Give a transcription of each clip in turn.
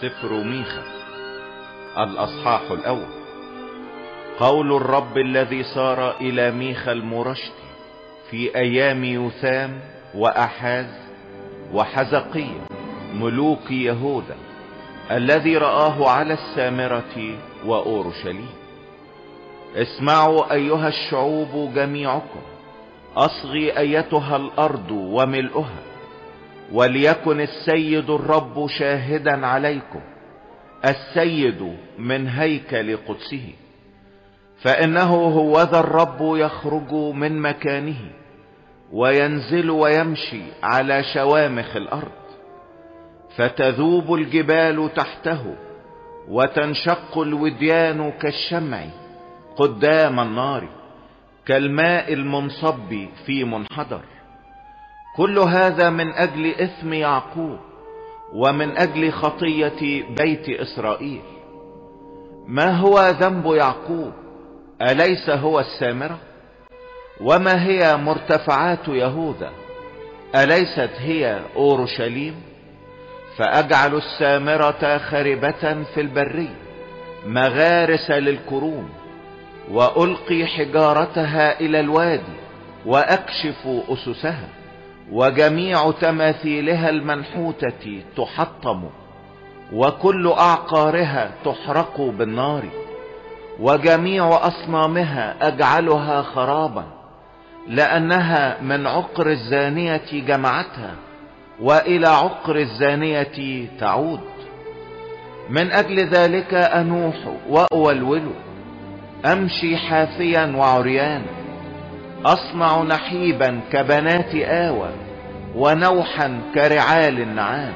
سفر ميخا الأصحاح الأول. قول الرب الذي صار إلى ميخا المرشد في أيام يوثام وأحاز وحزقية ملوك يهوذا، الذي رآه على السامرة وأورشليم. اسمعوا أيها الشعوب جميعكم، أصغي أيتها الأرض وملؤها، وليكن السيد الرب شاهدا عليكم، السيد من هيكل قدسه. فإنه هو ذا الرب يخرج من مكانه وينزل ويمشي على شوامخ الأرض، فتذوب الجبال تحته وتنشق الوديان كالشمع قدام النار، كالماء المنصب في منحدر. كل هذا من أجل إثم يعقوب ومن أجل خطية بيت إسرائيل. ما هو ذنب يعقوب؟ أليس هو السامرة؟ وما هي مرتفعات يهوذا؟ أليست هي أورشليم؟ فأجعل السامرة خربة في البرية، مغارس للكروم، وألقي حجارتها إلى الوادي وأكشف أسسها، وجميع تماثيلها المنحوتة تحطم، وكل أعقارها تحرق بالنار، وجميع أصنامها أجعلها خرابا، لأنها من عقر الزانية جمعتها، وإلى عقر الزانية تعود. من أجل ذلك أنوح وأولول، أمشي حافيا وعريانا، أصنع نحيبا كبنات آوى، ونوحا كرعال النعام،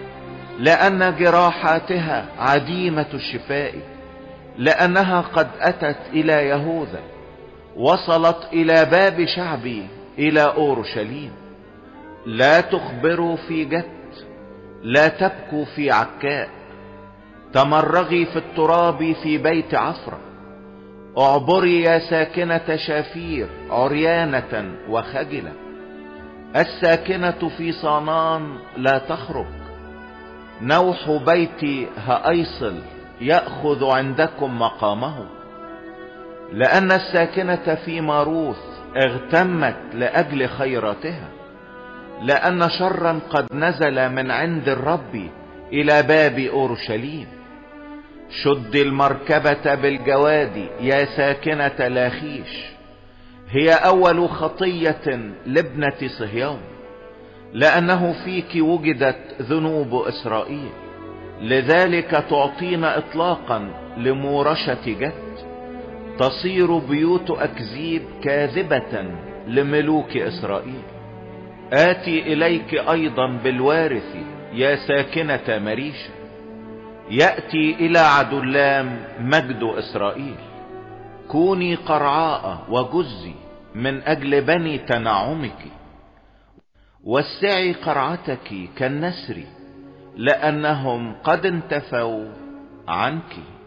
لأن جراحاتها عديمة الشفاء، لأنها قد أتت إلى يهوذا، وصلت إلى باب شعبي إلى أورشليم. لا تخبروا في جت، لا تبكوا في عكاء، تمرغي في التراب في بيت عفرة. اعبري يا ساكنة شافير عريانة وخجلة، الساكنة في صانان لا تخرج. نوح بيت هأيصل يأخذ عندكم مقامه، لأن الساكنة في ماروث اغتمت لأجل خيراتها، لأن شرا قد نزل من عند الرب إلى باب أورشليم. شد المركبة بالجواد يا ساكنة لاخيش، هي أول خطية لابنة صهيون، لأنه فيك وجدت ذنوب إسرائيل، لذلك تعطين إطلاقا لمورشة جد. تصير بيوت أكذيب كاذبة لملوك إسرائيل. آتي إليك أيضا بالوارث يا ساكنة مريشة، يأتي إلى عدلام مجد إسرائيل. كوني قرعاء وجزي من أجل بني تنعمك، وسعي قرعتك كالنسر، لأنهم قد انتفوا عنك.